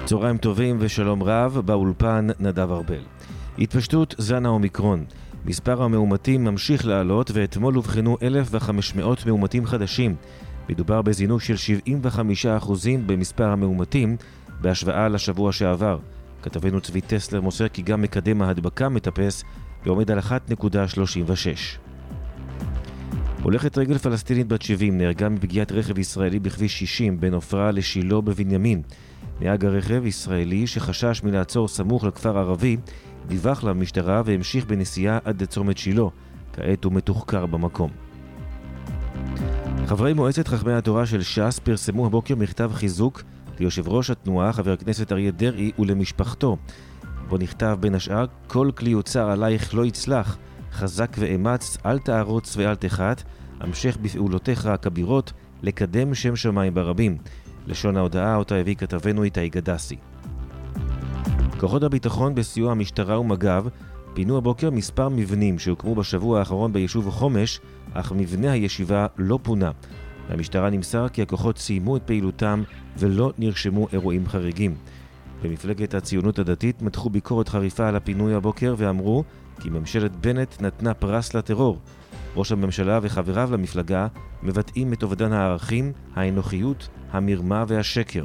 צהריים טובים ושלום רב, באולפן נדב ארבל. התפשטות זן האומיקרון. מספר המאומתים ממשיך לעלות, ואתמול הובחנו 1,500 מאומתים חדשים. מדובר בזינוק של 75% במספר המאומתים בהשוואה לשבוע שעבר. כתבנו צבי טסלר מוסר כי גם מקדם ההדבקה מטפס ועומד על 1.36. הולכת רגל פלסטינית בת 70 נהרגה מפגיעת רכב ישראלי בכביש 60 בין עופרה לשילה בבנימין. נהג הרכב ישראלי שחשש מלעצור סמוך לכפר ערבי דיווח למשטרה והמשיך בנסיעה עד לצומת שילה. כעת הוא מתוחקר במקום. חברי מועצת חכמי התורה של ש"ס פרסמו הבוקר מכתב חיזוק ליושב ראש התנועה חבר הכנסת אריה דרעי ולמשפחתו. בו נכתב בין השאר: כל כלי יוצר עלייך לא יצלח, חזק ואמץ, אל תערוץ ואל תחת, המשך בפעולותיך הכבירות, לקדם שם שמיים ברבים. לשון ההודעה אותה הביא כתבנו איתי גדסי. כוחות הביטחון בסיוע המשטרה ומג"ב פינו הבוקר מספר מבנים שהוקמו בשבוע האחרון ביישוב חומש, אך מבנה הישיבה לא פונה. למשטרה נמסר כי הכוחות סיימו את פעילותם ולא נרשמו אירועים חריגים. במפלגת הציונות הדתית מתחו ביקורת חריפה על הפינוי הבוקר ואמרו כי ממשלת בנט נתנה פרס לטרור. ראש הממשלה וחבריו למפלגה מבטאים את אובדן הערכים, האנוכיות, המרמה והשקר.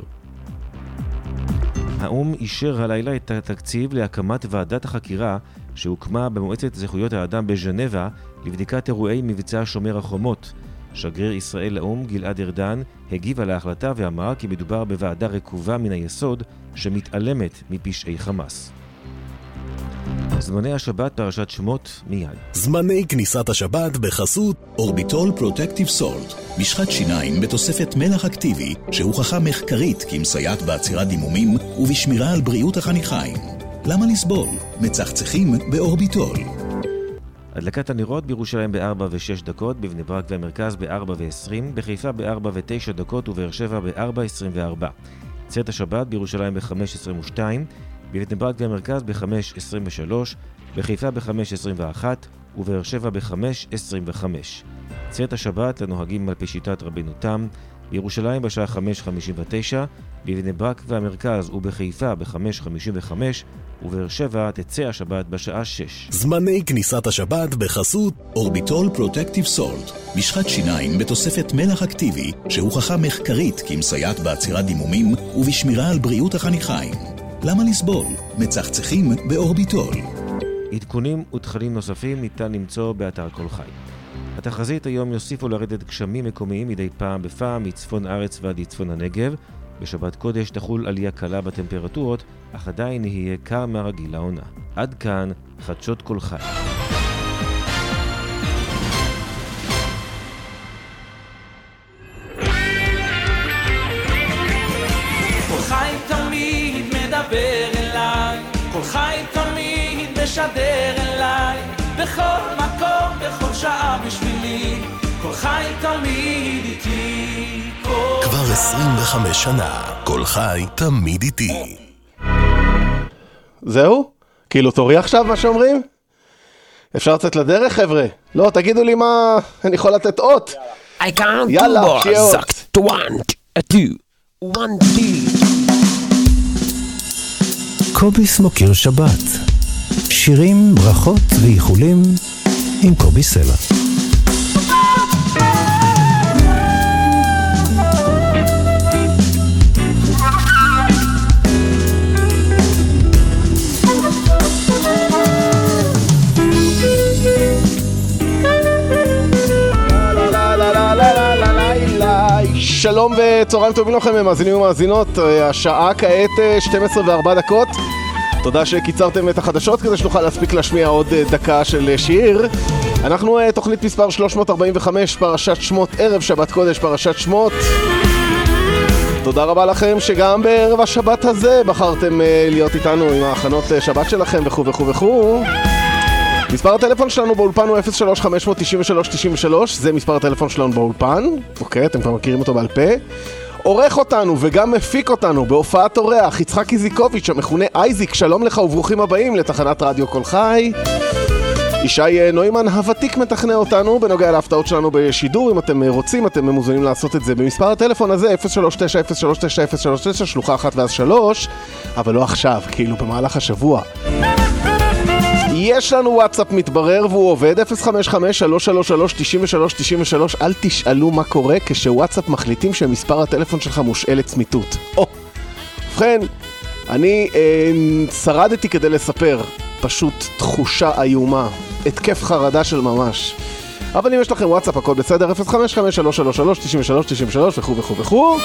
האום אישר הלילה את התקציב להקמת ועדת החקירה שהוקמה במועצת זכויות האדם בז'נבה לבדיקת אירועי מבצע שומר החומות. שגריר ישראל לאום גלעד ארדן הגיב על ההחלטה ואמר כי מדובר בוועדה רקובה מן היסוד שמתעלמת מפשעי חמאס. זמני השבת פרשת שמות מיד. זמני כניסת השבת בחסות אורביטול פרוטקטיב סולט, משחת שיניים בתוספת מלח אקטיבי שהוכחה מחקרית כמסייעת בעצירת דימומים ובשמירה על בריאות החניכיים. למה לסבול? מצחצחים באורביטול. הדלקת הנרות בירושלים ב-4 ו-6 דקות, בבני ברק והמרכז ב-4 ו-20, בחיפה ב-4 ו-9 דקות ובאר שבע ב-4:24. צאת השבת בירושלים ב-5:22, בבני ברק והמרכז ב-5:23, בחיפה ב-5:21 ובאר שבע ב-5:25. צאת השבת לנוהגים על פי שיטת רבנו תם, בירושלים בשעה 5:59, בבני ברק והמרכז ובחיפה ב-5:55, ובאר שבע תצא השבת בשעה 6. זמני כניסת השבת בחסות אורביטול פרוטקטיב סולט, משחת שיניים בתוספת מלח אקטיבי שהוכחה מחקרית כמסייעת בעצירת דימומים ובשמירה על בריאות החניכיים. למה לסבול? מצחצחים באורביטול. עדכונים ותכנים נוספים ניתן למצוא באתר כל חי. התחזית היום יוסיפו לרדת גשמים מקומיים מדי פעם בפעם מצפון הארץ ועד צפון הנגב. בשבת קודש תחול עלייה קלה בטמפרטורות, אך עדיין יהיה קר מהרגיל לעונה. עד כאן חדשות כל חי. כל חי תמיד מדבר אליי, כל חי תמיד משדר אליי, בכל מקום, בכל שעה בשבילי, כל חי תמיד איתי. כבר 25 שנה, כל חי תמיד איתי. זהו? כאילו תורי עכשיו מה שאומרים? אפשר לצאת לדרך חבר'ה? לא, תגידו לי מה אני יכול לתת אות. I can't יאללה, do more. שיהיה אות. Sagt 1, 2, 1, 2. קוביס מוקיר שבת. שירים, ברכות ואיחולים עם קובי סלע. שלום וצהריים טובים לכם מאזינים ומאזינות, השעה כעת 12:04. תודה שקיצרתם את החדשות כדי שנוכל להספיק להשמיע עוד דקה של שיר. אנחנו תוכנית מספר 345, פרשת שמות, ערב שבת קודש, פרשת שמות. תודה רבה לכם שגם בערב השבת הזה בחרתם להיות איתנו עם ההכנות שבת שלכם וכו' וכו' וכו'. מספר הטלפון שלנו באולפן הוא 03-593-93, זה מספר הטלפון שלנו באולפן, אוקיי, אתם כבר מכירים אותו בעל פה. עורך אותנו וגם מפיק אותנו בהופעת אורח יצחק איזיקוביץ' המכונה אייזיק, שלום לך וברוכים הבאים לתחנת רדיו כל חי. ישי נוימן הוותיק מתכנע אותנו בנוגע להפתעות שלנו בשידור. אם אתם רוצים, אתם מוזמנים לעשות את זה במספר הטלפון הזה 0390390339 שלוחה 1 ואז 3, אבל לא עכשיו, כאילו במהלך השבוע. יש לנו וואטסאפ מתברר והוא עובד 055-333-9393. אל תשאלו מה קורה כשוואטסאפ מחליטים שמספר הטלפון שלך מושעה לצמיתות. ובכן, אני שרדתי כדי לספר, פשוט תחושה איומה, התקף חרדה של ממש. אבל אם יש לכם וואטסאפ הכל בסדר, 055-333-9393 וכו' וכו' וכו'.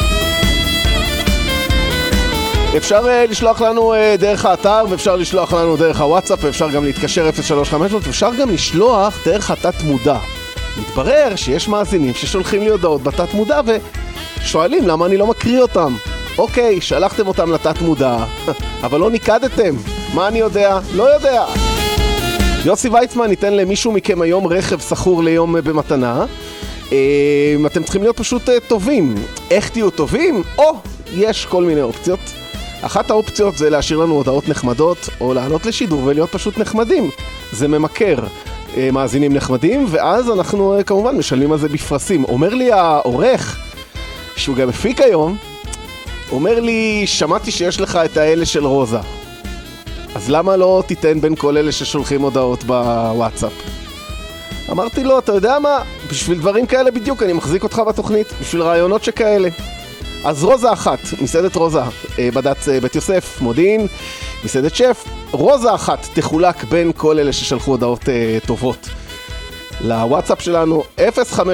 אפשר לשלוח לנו דרך האתר, ואפשר לשלוח לנו דרך הוואטסאפ, ואפשר גם להתקשר 0350, ואפשר גם לשלוח דרך התת מודע. מתברר שיש מאזינים ששולחים לי הודעות בתת מודע ושואלים למה אני לא מקריא אותם. אוקיי, שלחתם אותם לתת מודע, אבל לא ניקדתם. מה אני יודע? לא יודע. יוסי ויצמן ניתן למישהו מכם היום רכב סחור ליום במתנה. אתם צריכים להיות פשוט טובים. איך תהיו טובים? יש כל מיני אופציות. אחת האופציות זה להשאיר לנו הודעות נחמדות, או לעלות לשידור ולהיות פשוט נחמדים. זה ממכר מאזינים נחמדים, ואז אנחנו כמובן משלמים על זה בפרסים. אומר לי העורך, שהוא גם מפיק היום, אומר לי, שמעתי שיש לך את האלה של רוזה. אז למה לא תיתן בין כל אלה ששולחים הודעות בוואטסאפ? אמרתי לו, אתה יודע מה? בשביל דברים כאלה בדיוק אני מחזיק אותך בתוכנית, בשביל רעיונות שכאלה. אז רוזה אחת, מסעדת רוזה, בד"ץ בית יוסף, מודיעין, מסעדת שף, רוזה אחת תחולק בין כל אלה ששלחו הודעות טובות. לוואטסאפ שלנו 055-333-9393.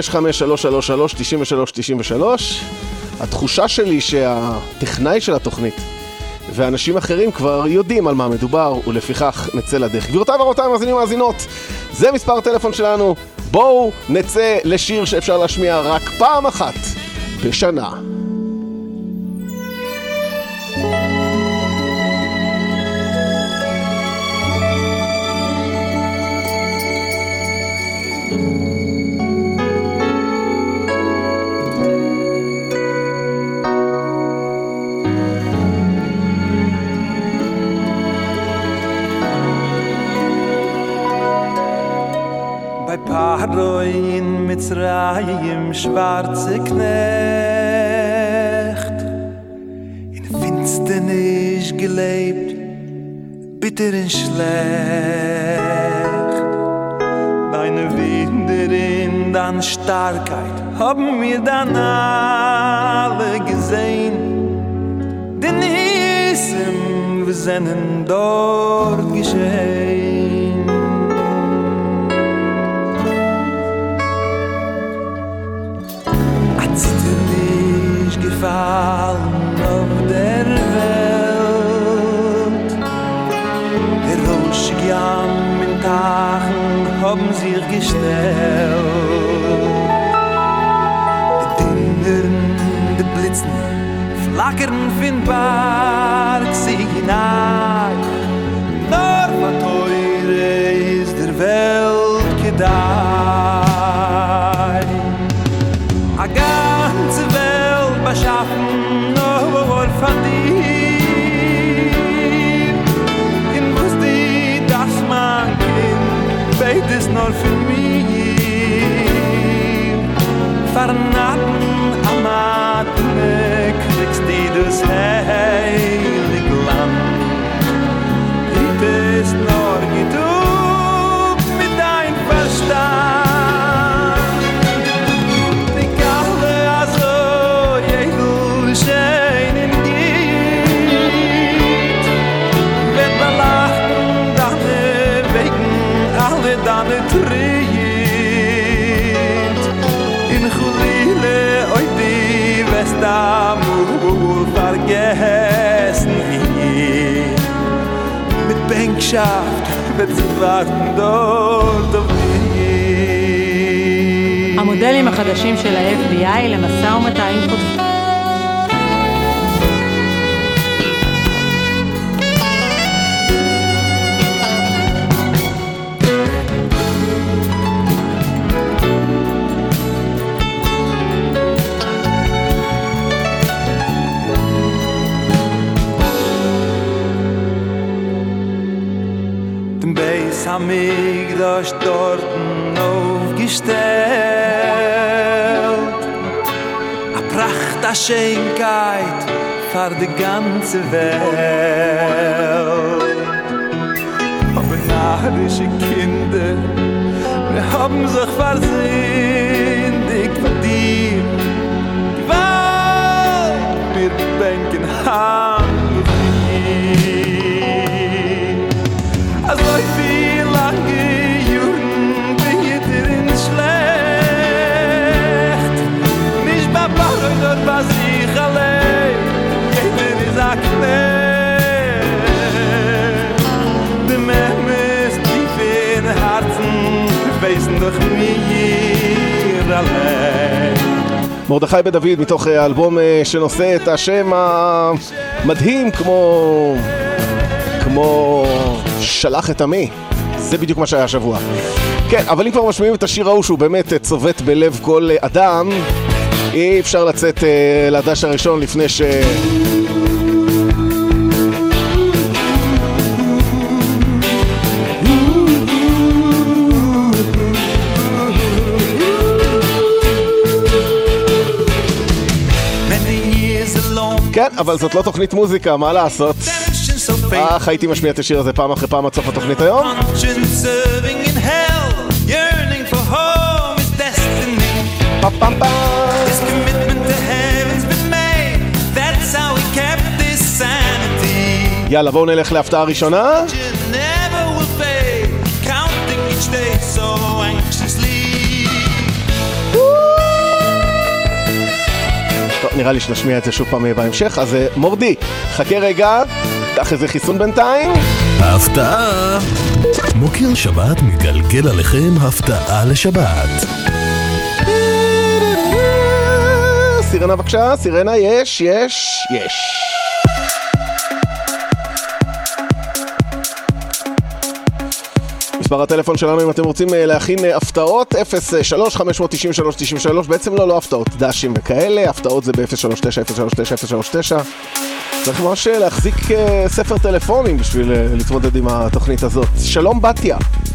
התחושה שלי שהטכנאי של התוכנית ואנשים אחרים כבר יודעים על מה מדובר, ולפיכך נצא לדרך. גבירותיי ורבותיי, מאזינים ומאזינות, זה מספר הטלפון שלנו. בואו נצא לשיר שאפשר להשמיע רק פעם אחת בשנה. Paroi in Mitzrayim schwarze Knecht in Finsternis gelebt, bitter und schlecht. Deine Wunder in deine Starkheit haben wir dann alle gesehen. Den Hissen wir sind dort geschehen. Gefallen auf der Welt. Der Roschig Jam in Tagen haben sich gestellt. Die Dingern, die Blitzen flackern von Park sich hinein. Nur von Teure ist der Welt gedeiht. A ganze Welt beschaffen nur von dir. In was die das man Kind beit es nur für mir. Vernatten amatne kriegst die das heilig Land. Gibt es nur geduld mit dein Verstand. Deine Tritt in Chulile oi die Vestamur vergessen hier mit Bänkschaft wird sie warten dort auf mich. המודלים החדשים של ה-FBI למשא ומתן עם חוטפים. Amigdash dorten aufgestellt. A Pracht, a Schönheit für die ganze Welt. Aber nahrische Kinder, wir haben sich versündigt von dir. Die Welt wird denken, Hand auf mir. Also ich viel lange Jugend wird dir ins schlecht. Nicht bei Papa, dort was ich allein. Jeder ist ein Knecht. Die Mähmes tief in Herzen weißen doch mir allein. מרדכי בן דוד מתוך האלבום שנושא את השם המדהים כמו שלח את עמי. זה בדיוק מה שהיה השבוע. כן, אבל אם כבר משמיעים את השיר ההוא שהוא באמת צובט בלב כל אדם, אי אפשר לצאת לדש הראשון לפני ש... כן, אבל זאת לא תוכנית מוזיקה, מה לעשות? הייתי משמיע את השיר הזה פעם אחרי פעם עד סוף התוכנית היום. יאללה, בואו נלך להפתעה ראשונה. טוב, נראה לי שנשמיע את זה שוב פעם בהמשך. אז מורדי, חכה רגע, קח איזה חיסון בינתיים. ההפתעה. מוקיר שבת מגלגל עליכם הפתעה לשבת. סירנה בבקשה, סירנה, יש. מספר הטלפון שלנו אם אתם רוצים להכין הפתעות 03-593-93, בעצם לא הפתעות, דשים וכאלה, הפתעות זה ב-039-039-039. צריך ממש להחזיק ספר טלפונים בשביל להתמודד עם התוכנית הזאת. שלום בתיה.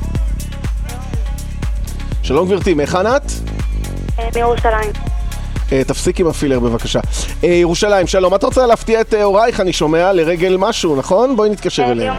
שלום גברתי, מהיכן את? מירושלים. תפסיק עם הפילר בבקשה. ירושלים, שלום, את רוצה להפתיע את הורייך, אני שומע, לרגל משהו, נכון? בואי נתקשר אליהם.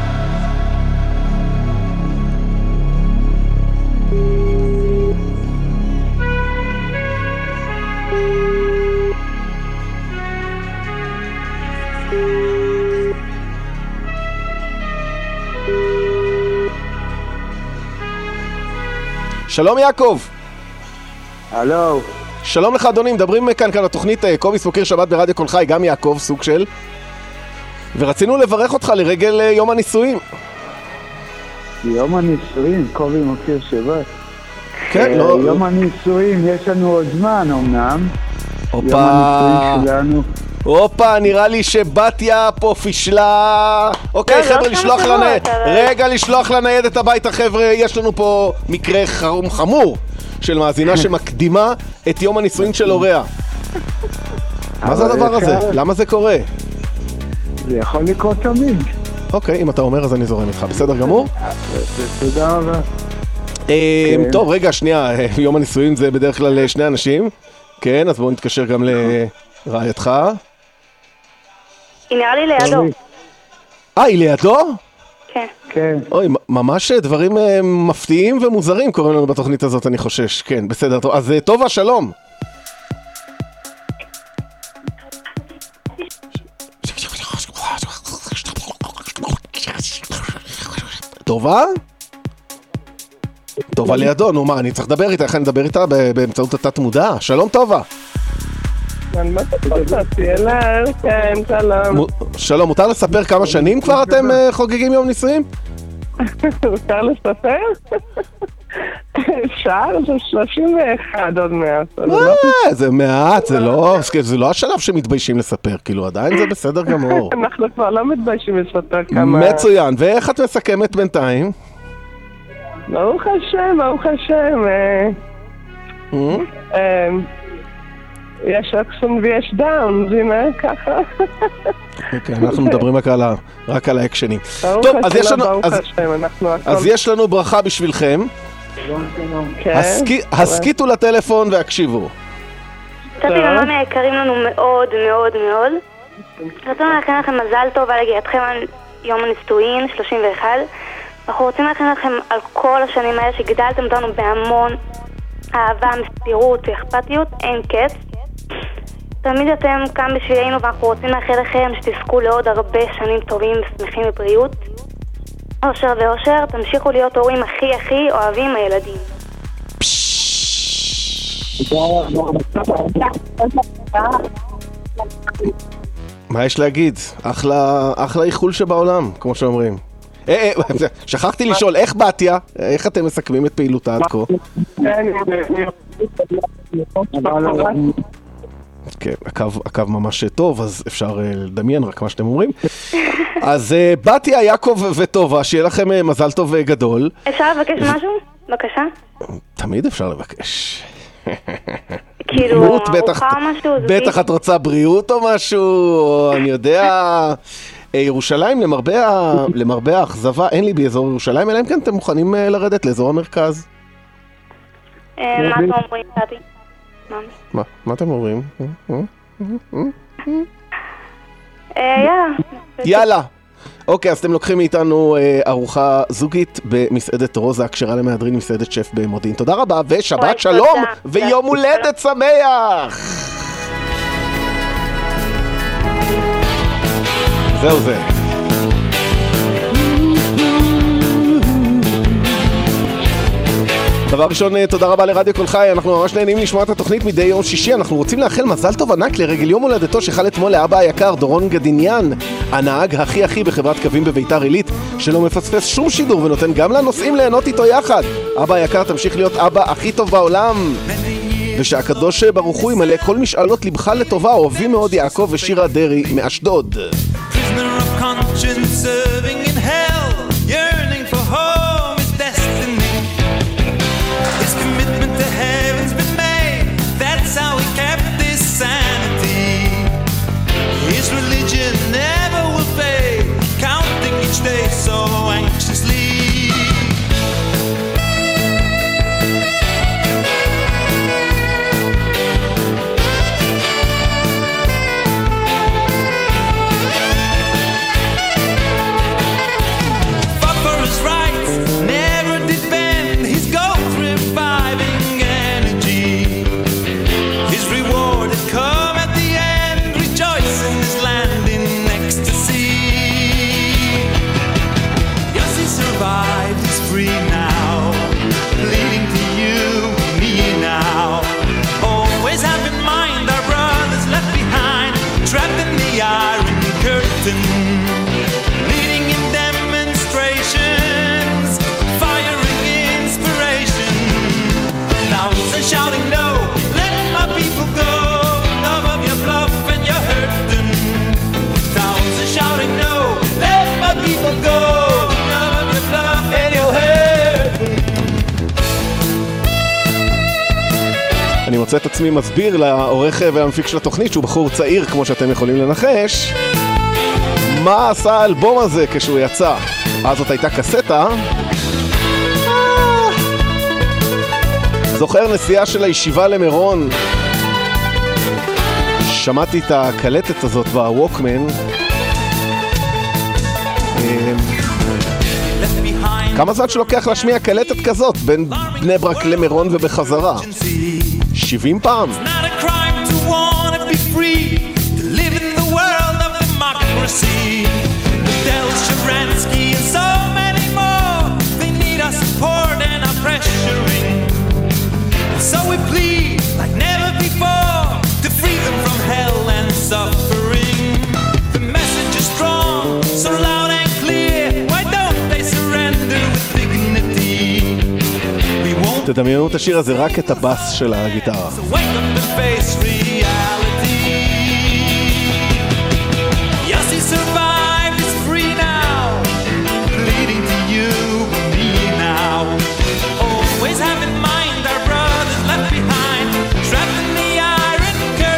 שלום יעקב. הלו. שלום לך אדוני, מדברים כאן לתוכנית קוביס מוקיר שבת ברדיו קול חי, גם יעקב, סוג של. ורצינו לברך אותך לרגל יום הנישואים. יום הנישואים, קובי מוקיר שבת. כן, לא... יום הנישואים, יש לנו עוד זמן אמנם. אופה. יום הנישואים שלנו. הופה, נראה לי שבתיה פה פישלה. אוקיי, חבר'ה, לשלוח לניידת הביתה, חבר'ה, יש לנו פה מקרה חמור של מאזינה שמקדימה את יום הנישואין של הוריה. מה זה הדבר הזה? למה זה קורה? זה יכול לקרות תמיד. אוקיי, אם אתה אומר אז אני זורם איתך, בסדר גמור? תודה רבה. טוב, רגע, שנייה, יום הנישואין זה בדרך כלל שני אנשים. כן, אז בואו נתקשר גם לרעייתך. היא נראה לי לידו. היא לידו? כן. כן. אוי, ממש דברים מפתיעים ומוזרים קוראים לנו בתוכנית הזאת, אני חושש. כן, בסדר, טוב. אז טובה, שלום. טובה? טובה לידו, נו מה, אני צריך לדבר איתה, איך אני מדבר איתה באמצעות התת מודע? שלום טובה. כן, שלום. שלום, מותר לספר כמה שנים כבר אתם חוגגים יום נישואים? מותר לספר? אפשר, זה 31 עוד מעט. זה מעט, זה לא השלב שמתביישים לספר, כאילו עדיין זה בסדר גמור. אנחנו כבר לא מתביישים לספר כמה... מצוין, ואיך את מסכמת בינתיים? ברוך השם. יש אקשן ויש דאון, והנה ככה. אוקיי, אנחנו מדברים רק על האקשנים. טוב, אז יש לנו ברכה בשבילכם. הסכיתו לטלפון והקשיבו. קצת יומם יקרים לנו מאוד מאוד מאוד. רצינו לאחל לכם מזל טוב על הגיעתכם על יום הנישואין 31. אנחנו רוצים לאחל לכם על כל השנים האלה שגידלתם אותנו בהמון אהבה, מסירות ואכפתיות, אין קץ. תמיד אתם כאן בשבילנו ואנחנו רוצים לאחל לכם שתזכו לעוד הרבה שנים טובים ושמחים ובריאות. אושר ואושר, תמשיכו להיות הורים הכי אוהבים הילדים. מה יש להגיד? אחלה איחול שבעולם, כמו שאומרים. שכחתי לשאול, איך בתיה? איך אתם מסכמים את פעילותה עד כה? כן, הקו ממש טוב, אז אפשר לדמיין רק מה שאתם אומרים. אז בתיה, יעקב וטובה, שיהיה לכם מזל טוב גדול. אפשר לבקש משהו? בבקשה. תמיד אפשר לבקש. כאילו, בטח את רוצה בריאות או משהו, או אני יודע... ירושלים, למרבה האכזבה, אין לי באזור ירושלים, אלא אם כן אתם מוכנים לרדת לאזור המרכז. מה אתם אומרים, תתי? מה אתם אומרים? יאללה. אוקיי, אז אתם לוקחים מאיתנו ארוחה זוגית במסעדת רוזה, הכשרה למהדרין, מסעדת שף במודיעין. תודה רבה, ושבת שלום, ויום הולדת שמח! זהו זה. דבר ראשון, תודה רבה לרדיו כל חי, אנחנו ממש נהנים לשמוע את התוכנית מדי יום שישי. אנחנו רוצים לאחל מזל טוב ענק לרגל יום הולדתו שחל אתמול לאבא היקר דורון גדיניאן, הנהג הכי בחברת קווים בביתר עילית, שלא מפספס שום שידור ונותן גם לנוסעים ליהנות איתו יחד. אבא היקר, תמשיך להיות אבא הכי טוב בעולם, ושהקדוש ברוך הוא ימלא כל משאלות לבך לטובה. אוהבים מאוד יעקב ושירה דרי מאשדוד. אני מוצא את עצמי מסביר לעורך והמפיק של התוכנית, שהוא בחור צעיר כמו שאתם יכולים לנחש, מה עשה האלבום הזה כשהוא יצא. אז זאת הייתה קסטה. זוכר נסיעה של הישיבה למירון, שמעתי את הקלטת הזאת בווקמן. כמה זמן שלוקח להשמיע קלטת כזאת בין בני ברק למירון ובחזרה? 70 פעם. So we plead like never before to free them from hell and suffering. The message is strong, so loud and clear. Why don't they surrender with dignity? We won't. תדמיינו את השיר הזה, רק את הבאס של הגיטרה. So wake up and face reality. Yes, he survived, he's free now. Leading to you and me now. Always have in mind our brothers left behind, trapped in the iron curtain.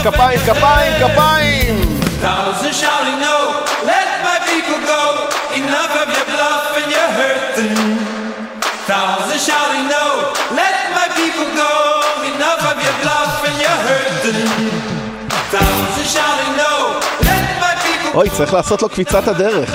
כפיים, כפיים, כפיים! Thousands shouting no, let my people go. Enough of your bluff and your hurting. Thousands shouting no, let my people go. Enough of your bluff and your hurting. Thousands shouting no, let my people go. אוי, צריך לעשות לו קפיצת הדרך.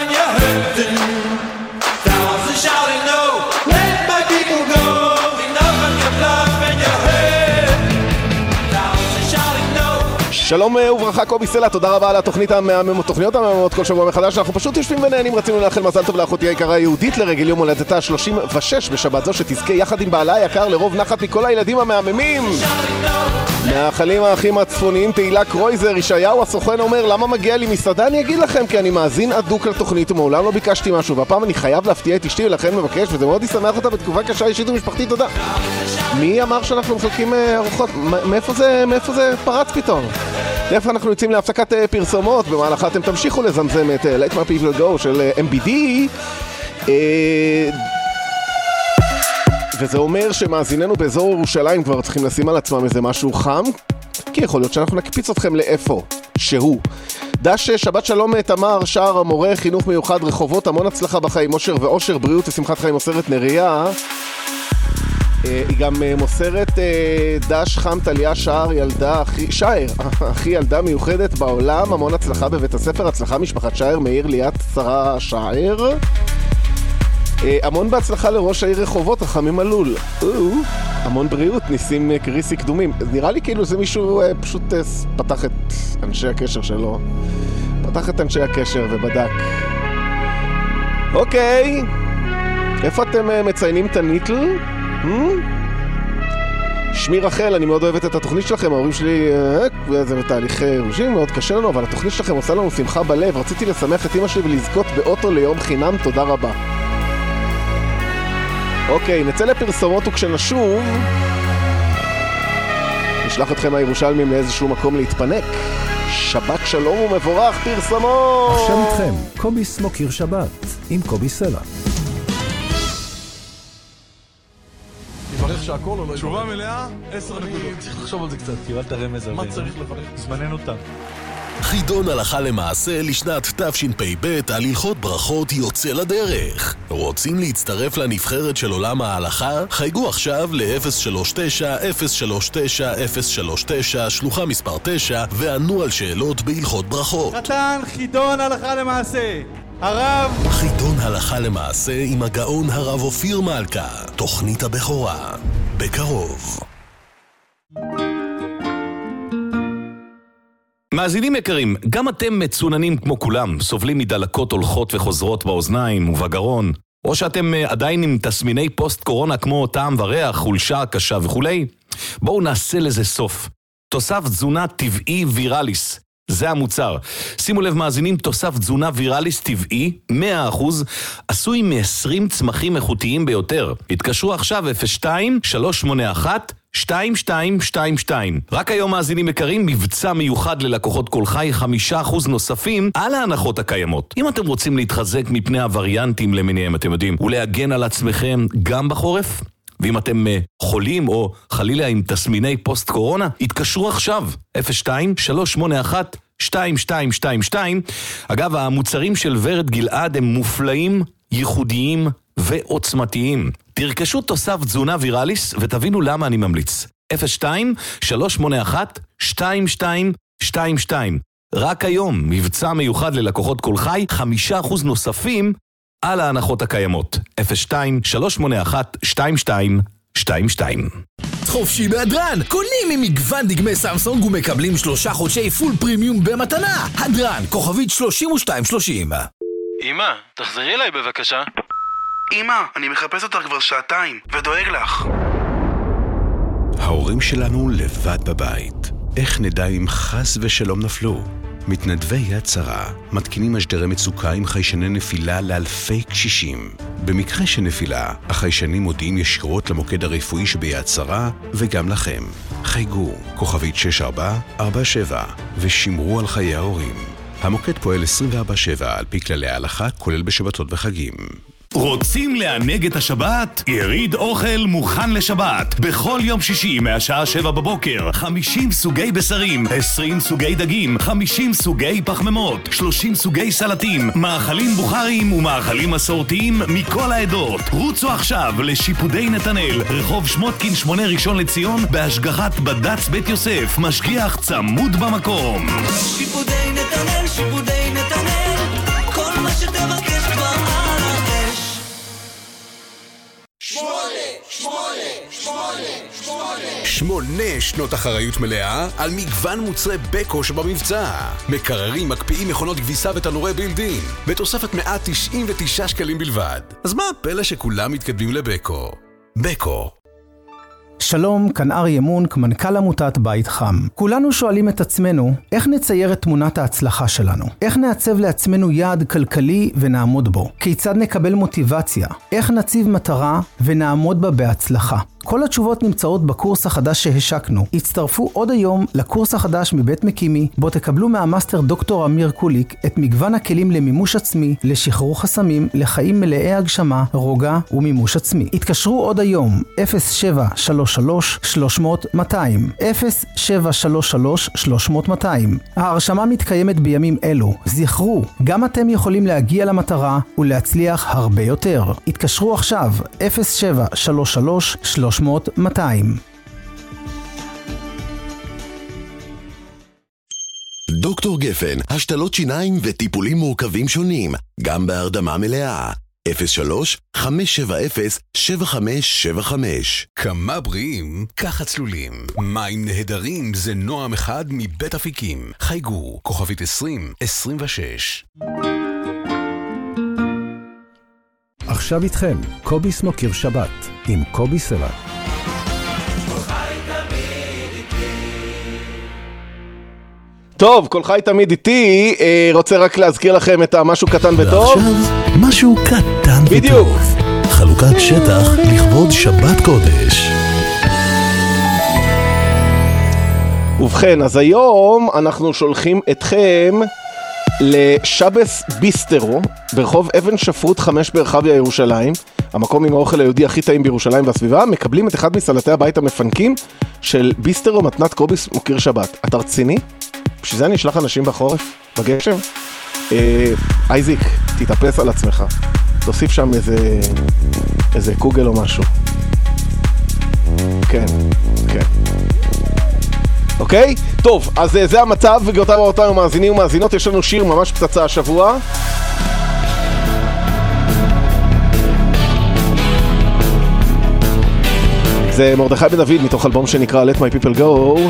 Thousands shouting no, let my people go. Enough of your bluff and your hurting. Thousands shouting no. שלום וברכה, קובי סלע, תודה רבה על התוכניות המהממות כל שבוע מחדש. אנחנו פשוט יושבים ונהנים, רצינו לאחל מזל טוב לאחותי היקרה היהודית לרגל יום הולדתה 36 בשבת זו, שתזכה יחד עם בעלה היקר לרוב נחת מכל הילדים המהממים. מהחלים האחים הצפוניים, תהילה קרויזר, ישעיהו הסוכן אומר, למה מגיע לי מסעדה? אני אגיד לכם, כי אני מאזין עדוק לתוכנית ומעולם לא ביקשתי משהו, והפעם אני חייב להפתיע את אשתי ולכן מבקש, וזה מאוד ישמח אותה בתקופה קשה אישית ומשפחתית. תודה. מי אמר שאנחנו מחלקים ארוחות? מאיפה זה פרץ פתאום? איפה אנחנו יוצאים להפסקת פרסומות, במהלכה אתם תמשיכו לזמזם את Let My People Go של MBD, וזה אומר שמאזיננו באזור ירושלים כבר צריכים לשים על עצמם איזה משהו חם, כי יכול להיות שאנחנו נקפיץ אתכם לאיפה שהוא. דש שבת שלום תמר, שער המורה, חינוך מיוחד, רחובות, המון הצלחה בחיים, אושר ואושר, בריאות ושמחת חיים, מוסרת נריה. היא גם מוסרת דש חם תליה שער ילדה אחי ילדה מיוחדת בעולם, המון הצלחה בבית הספר, הצלחה משפחת שער, מאיר ליאת שרה שער, המון בהצלחה לראש העיר רחובות, החמים עלול, המון בריאות, ניסים קריסי קדומים. נראה לי כאילו זה מישהו פשוט פתח את אנשי הקשר שלו, פתח את אנשי הקשר ובדק. אוקיי, איפה אתם מציינים את הניטל? שמי רחל, אני מאוד אוהבת את התוכנית שלכם, ההורים שלי זה בתהליך רושים, מאוד קשה לנו, אבל התוכנית שלכם עושה לנו שמחה בלב, רציתי לשמח את אמא שלי ולזכות באוטו ליום חינם, תודה רבה. אוקיי, נצא לפרסומות וכשנשוב נשלח אתכם הירושלמים לאיזשהו מקום להתפנק. שבת שלום ומבורך, פרסומות! עכשיו איתכם, קובי סמוקיר שבת עם קובי סלע. נברך שהכל או לא? תשובה מלאה, 10 נקודות. צריך לחשוב על זה קצת, קיבלת רמז הרבה. מה צריך לברך? זמננו תם. חידון הלכה למעשה לשנת תשפ"ב על הלכות ברכות יוצא לדרך. רוצים להצטרף לנבחרת של עולם ההלכה? חייגו עכשיו ל-039-039-039 שלוחה מספר 9 וענו על שאלות בהלכות ברכות. חתן חידון הלכה למעשה, הרב חידון הלכה למעשה עם הגאון הרב אופיר מלכה, תוכנית הבכורה בקרוב. מאזינים יקרים, גם אתם מצוננים כמו כולם, סובלים מדלקות הולכות וחוזרות באוזניים ובגרון, או שאתם עדיין עם תסמיני פוסט קורונה כמו טעם וריח, חולשה קשה וכולי? בואו נעשה לזה סוף. תוסף תזונה טבעי ויראליס, זה המוצר. שימו לב מאזינים, תוסף תזונה ויראליס טבעי, 100%, עשוי מ-20 צמחים איכותיים ביותר. התקשרו עכשיו 02-381-2222. רק היום מאזינים יקרים, מבצע מיוחד ללקוחות כל חי, 5% נוספים על ההנחות הקיימות. אם אתם רוצים להתחזק מפני הווריאנטים למיניהם, אתם יודעים, ולהגן על עצמכם גם בחורף, ואם אתם חולים או חלילה עם תסמיני פוסט קורונה, התקשרו עכשיו 02-381-2222. אגב, המוצרים של ורד גלעד הם מופלאים, ייחודיים ועוצמתיים. תרכשו תוסף תזונה ויראליס ותבינו למה אני ממליץ. 02-381-2222. רק היום, מבצע מיוחד ללקוחות כל חי, 5% נוספים על ההנחות הקיימות. 02-381-2222. חופשי בהדרן, קונים עם מגוון דגמי סמסונג ומקבלים 3 חודשי פול פרימיום במתנה. הדרן, כוכבית 3230. אמא, תחזרי אליי בבקשה. אמא, אני מחפש אותך כבר 2 שעתיים ודואג לך. ההורים שלנו לבד בבית. איך נדע אם חס ושלום נפלו? מתנדבי יד שרה מתקינים משדרי מצוקה עם חיישני נפילה לאלפי קשישים. במקרה של נפילה, החיישנים מודיעים ישירות למוקד הרפואי שביד שרה וגם לכם. חייגו, כוכבית 6447 ושמרו על חיי ההורים. המוקד פועל 24/7 על פי כללי ההלכה, כולל בשבתות וחגים. רוצים לענג את השבת? יריד אוכל מוכן לשבת. בכל יום שישי מהשעה 7 בבוקר 50 סוגי בשרים, 20 סוגי דגים, 50 סוגי פחמימות, 30 סוגי סלטים, מאכלים בוכריים ומאכלים מסורתיים מכל העדות. רוצו עכשיו לשיפודי נתנאל, רחוב שמותקין 8 ראשון לציון, בהשגחת בד"ץ בית יוסף, משגיח צמוד במקום. שיפודי נתנאל, שיפודי נתנאל, כל מה שתבקש כבר על האש. 8 שנות אחריות מלאה על מגוון מוצרי בקו שבמבצע. מקררים, מקפיאים, מכונות כביסה ותנורי בילדין בתוספת 199 שקלים בלבד. אז מה הפלא שכולם מתקדמים לבקו? בקו. שלום, כאן אריה מונק, מנכ"ל עמותת בית חם. כולנו שואלים את עצמנו, איך נצייר את תמונת ההצלחה שלנו? איך נעצב לעצמנו יעד כלכלי ונעמוד בו? כיצד נקבל מוטיבציה? איך נציב מטרה ונעמוד בה בהצלחה? כל התשובות נמצאות בקורס החדש שהשקנו. הצטרפו עוד היום לקורס החדש מבית מקימי, בו תקבלו מהמאסטר דוקטור אמיר קוליק את מגוון הכלים למימוש עצמי, לשחרור חסמים, לחיים מלאי הגשמה, רוגע ומימוש עצמי. התקשרו עוד היום, 0733-300-200, 0733-300-200. ההרשמה מתקיימת בימים אלו. זכרו, גם אתם יכולים להגיע למטרה ולהצליח הרבה יותר. התקשרו עכשיו, 0733-300-200. דוקטור גפן, השתלות שיניים וטיפולים מורכבים שונים, גם בהרדמה מלאה. 03-570-7575. כמה בריאים, ככה צלולים. מים נהדרים זה נועם אחד מבית אפיקים. חייגו, כוכבית 2026. עכשיו איתכם, קובי סמוקר שבת, עם קובי סלע. טוב, כל חי תמיד איתי, רוצה רק להזכיר לכם את המשהו קטן וטוב. ועכשיו, משהו קטן בדיוק. וטוב. חלוקת שטח לכבוד שבת קודש. ובכן, אז היום אנחנו שולחים אתכם לשבס ביסטרו, ברחוב אבן שפרות 5 ברחביה ירושלים, המקום עם האוכל היהודי הכי טעים בירושלים והסביבה. מקבלים את אחד מסלטי הבית המפנקים של ביסטרו מתנת קובי סמוקר שבת. אתה רציני? בשביל זה אני אשלח אנשים בחורף, בגשם? אייזיק, תתאפס על עצמך. תוסיף שם איזה קוגל או משהו. כן, כן. אוקיי? טוב, אז זה המצב, וגאותי ואותנו מאזינים ומאזינות, יש לנו שיר ממש פצצה השבוע. זה מרדכי בן דוד מתוך אלבום שנקרא Let My People Go.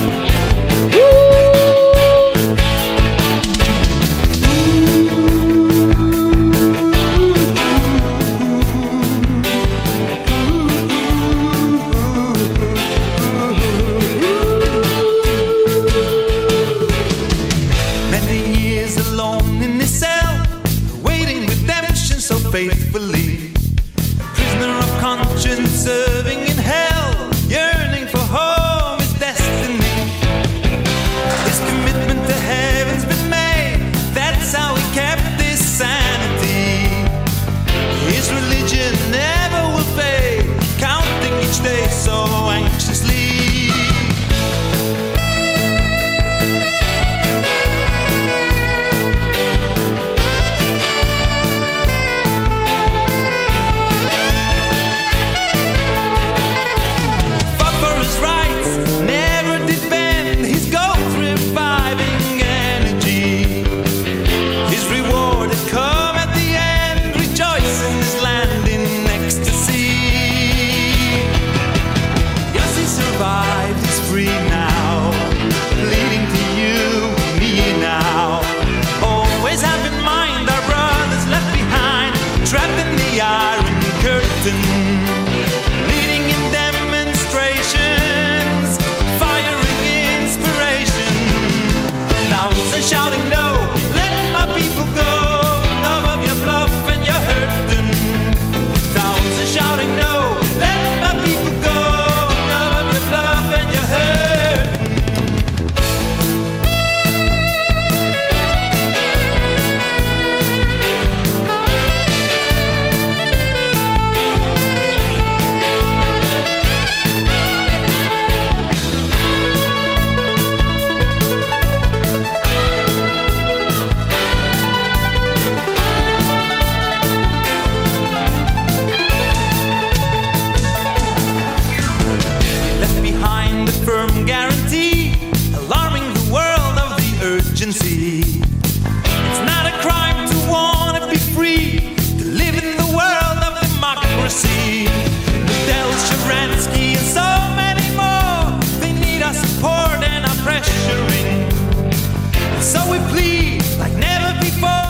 faithfully, a prisoner of conscience serving in hell, yearning for home is destiny.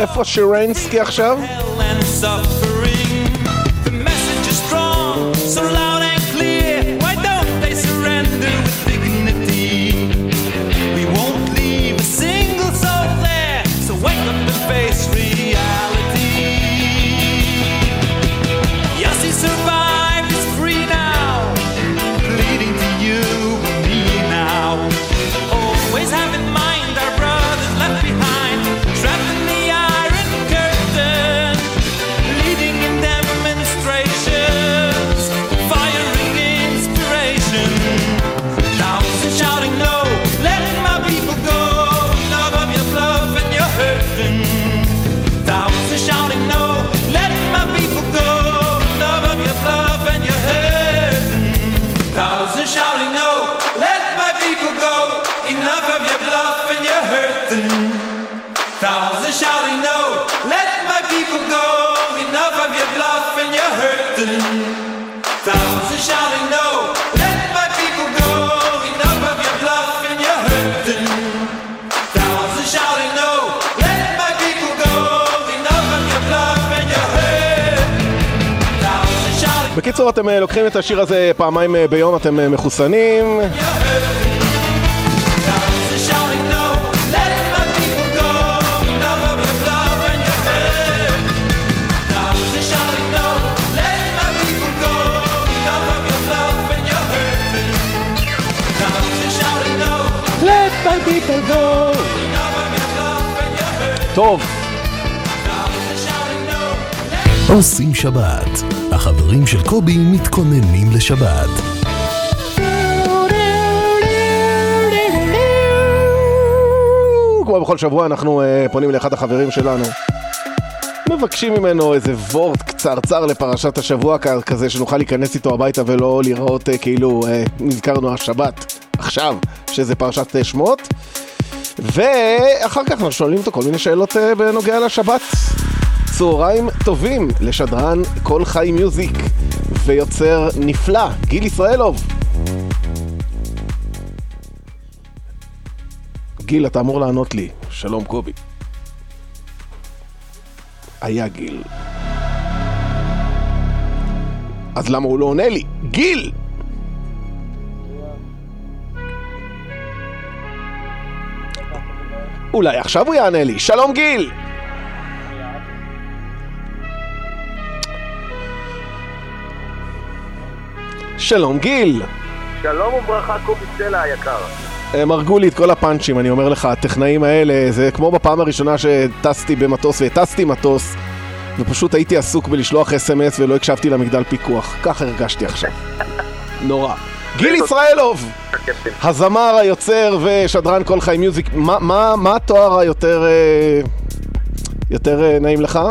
איפה שרנסקי עכשיו? Shouting no, let my people go. Enough of your bluff and your hurting. Thousands shouting no, let my people go. Enough of your bluff and your hurting. Thousands shouting no, let my people go. Enough of your bluff and your hurting. Thousands shouting. בקיצור, אתם לוקחים את השיר הזה פעמיים ביום, אתם מחוסנים. טוב. עושים שבת. החברים של קובי מתכוננים לשבת. כמו בכל שבוע אנחנו פונים לאחד החברים שלנו. מבקשים ממנו איזה וורט קצרצר לפרשת השבוע כזה שנוכל להיכנס איתו הביתה ולא לראות כאילו נזכרנו השבת עכשיו שזה פרשת שמות. ואחר כך אנחנו שואלים אותו כל מיני שאלות בנוגע לשבת. צהריים טובים לשדרן כל חי מיוזיק ויוצר נפלא, גיל ישראלוב. גיל, אתה אמור לענות לי. שלום קובי. היה גיל. אז למה הוא לא עונה לי? גיל! אולי עכשיו הוא יענה לי. שלום גיל! שלום גיל! שלום וברכה קובי סלע היקר. הם הרגו לי את כל הפאנצ'ים, אני אומר לך, הטכנאים האלה, זה כמו בפעם הראשונה שטסתי במטוס והטסתי מטוס ופשוט הייתי עסוק בלשלוח SMS ולא הקשבתי למגדל פיקוח. ככה הרגשתי עכשיו. נורא. גיל ישראלוב, הזמר, היוצר ושדרן כל חי מיוזיק, מה התואר היותר נעים לך?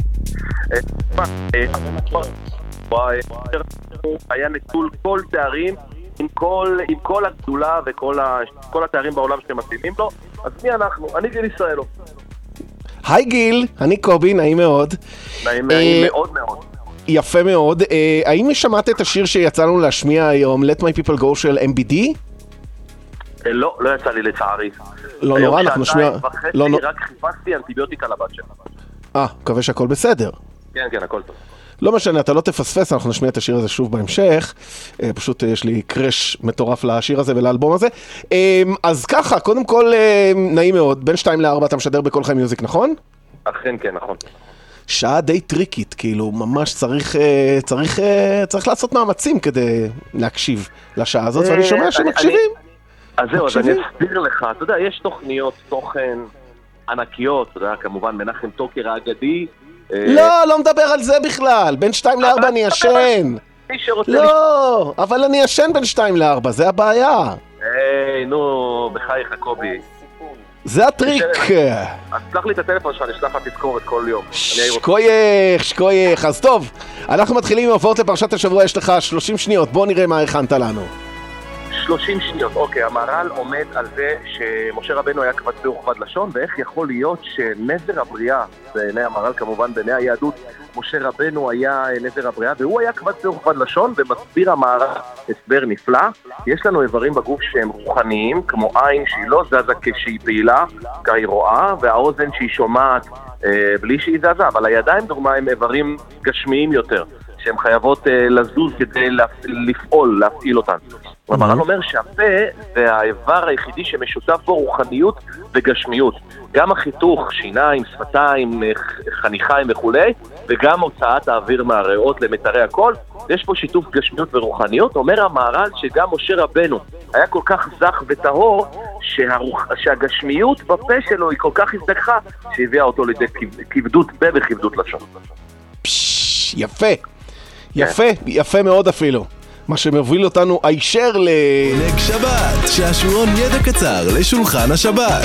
היה נטול כל תארים, עם כל הגדולה וכל התארים בעולם שאתם מתאימים לו. אז מי אנחנו? אני גיל ישראלוב. היי גיל, אני קובי, נעים מאוד. נעים מאוד מאוד. יפה מאוד. האם שמעת את השיר שיצא לנו להשמיע היום, Let My People Go של MBD? לא יצא לי לצערי. לא נורא, אנחנו נשמיע... היום שעתיים וחצי רק חיפשתי אנטיביוטיקה לבת שלה. מקווה שהכל בסדר. כן, הכל טוב. לא משנה, אתה לא תפספס, אנחנו נשמיע את השיר הזה שוב בהמשך. פשוט יש לי קרש מטורף לשיר הזה ולאלבום הזה. אז ככה, קודם כל נעים מאוד, בין 2-4 אתה משדר בכל חי מיוזיק, נכון? אכן כן, נכון. שעה די טריקית, כאילו ממש צריך לעשות מאמצים כדי להקשיב לשעה הזאת, ואני שומע שמקשיבים. אז זהו, אז אני אסביר לך, אתה יודע, יש תוכניות תוכן ענקיות, אתה יודע, כמובן מנחם טוקר האגדי. לא מדבר על זה בכלל, בין 2-4 אני ישן. לא, אבל אני ישן בין 2-4, זה הבעיה. נו, בחייך קובי. זה הטריק. אז תשלח לי את הטלפון שלך, נשלח לך תזכורת כל יום. שקוייך. אז טוב, אנחנו מתחילים עם עבורת לפרשת השבוע, יש לך 30 שניות, בוא נראה מה הכנת לנו. 30 שניות, אוקיי, המהר"ל עומד על זה שמשה רבנו היה כבד פה וכבד לשון, ואיך יכול להיות שנזר הבריאה, בעיני המהר"ל כמובן, בעיני היהדות, משה רבנו היה נזר הבריאה, והוא היה כבד פה וכבד לשון, ומסביר המהר"ל הסבר נפלא. יש לנו איברים בגוף שהם רוחניים, כמו עין שהיא לא זזה כשהיא פעילה, כי היא רואה, והאוזן שהיא שומעת בלי שהיא זזה, אבל הידיים דוגמה הם איברים גשמיים יותר, שהן חייבות לזוז כדי לפעול, להפעיל אותן. המהר"ל אומר שהפה זה האיבר היחידי שמשותף בו רוחניות וגשמיות. גם החיתוך, שיניים, שפתיים, חניכיים וכו', וגם הוצאת האוויר מהריאות למטרי הקול, יש פה שיתוף גשמיות ורוחניות. אומר המהר"ל שגם משה רבנו היה כל כך זך וטהור, שהגשמיות בפה שלו היא כל כך הזדקחה, שהביאה אותו לידי כבדות פה וכבדות לשון. יפה, יפה, יפה מאוד אפילו. מה שמוביל אותנו הישר עונג שבת, שעשועון ידע קצר לשולחן השבת.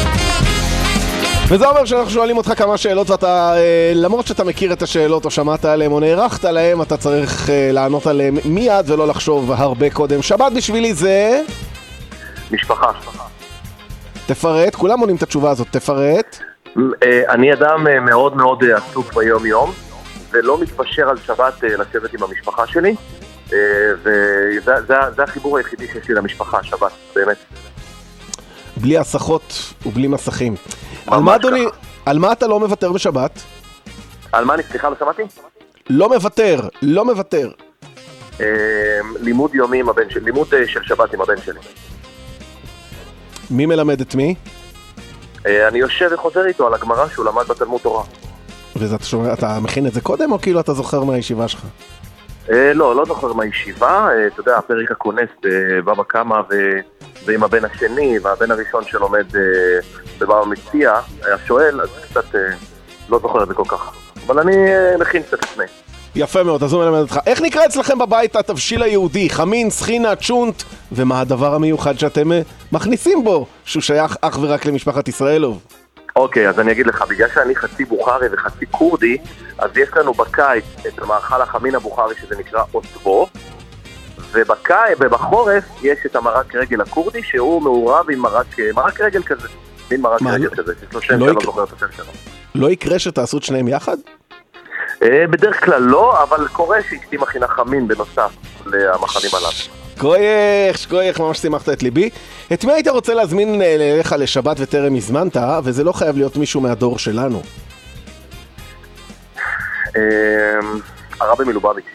וזה אומר שאנחנו שואלים אותך כמה שאלות, ואתה, למרות שאתה מכיר את השאלות או שמעת עליהם או נערכת עליהם, אתה צריך לענות עליהם מיד ולא לחשוב הרבה קודם. שבת בשבילי זה... משפחה. תפרט, כולם עונים את התשובה הזאת, תפרט. אני אדם מאוד מאוד עסוק ביום יום, ולא מתפשר על שבת לשבת עם המשפחה שלי. וזה החיבור היחידי שיש לי למשפחה, שבת, באמת. בלי הסחות ובלי מסכים. על מה אדוני, על מה אתה לא מוותר בשבת? על מה אני סליחה לא שמעתי? לא מוותר, לא מוותר. לימוד יומי עם הבן שלי, לימוד של שבת עם הבן שלי. מי מלמד את מי? אני יושב וחוזר איתו על הגמרא שהוא למד בתלמוד תורה. ואתה מכין את זה קודם או כאילו אתה זוכר מהישיבה שלך? לא זוכר מהישיבה, אתה יודע, הפרק הכונס בבא קמא ועם הבן השני, והבן הראשון שלומד בבבא מציעא, היה שואל, אז קצת לא זוכר את זה כל כך. אבל אני מכין קצת לפני. יפה מאוד, אז הוא מלמד אותך. איך נקרא אצלכם בבית התבשיל היהודי? חמין, סחינה, צ'ונט, ומה הדבר המיוחד שאתם מכניסים בו, שהוא שייך אך ורק למשפחת ישראלוב? אוקיי, אז אני אגיד לך, בגלל שאני חצי בוכרי וחצי קורדי, אז יש לנו בקיץ את המאכל החמין הבוכרי שזה נקרא אוסבו, ובחורף יש את המרק רגל הקורדי שהוא מעורב עם מרק רגל כזה, מין מרק רגל כזה, יש לו שם שלא זוכר את השם שלו. לא יקרה שתעשו את שניהם יחד? בדרך כלל לא, אבל קורה שאשתי מכינה חמין בנוסף למאכלים עליו. שכוייך, ממש שימחת את ליבי. את מי היית רוצה להזמין אליך לשבת וטרם הזמנת, וזה לא חייב להיות מישהו מהדור שלנו? הרבי מלובביץ'.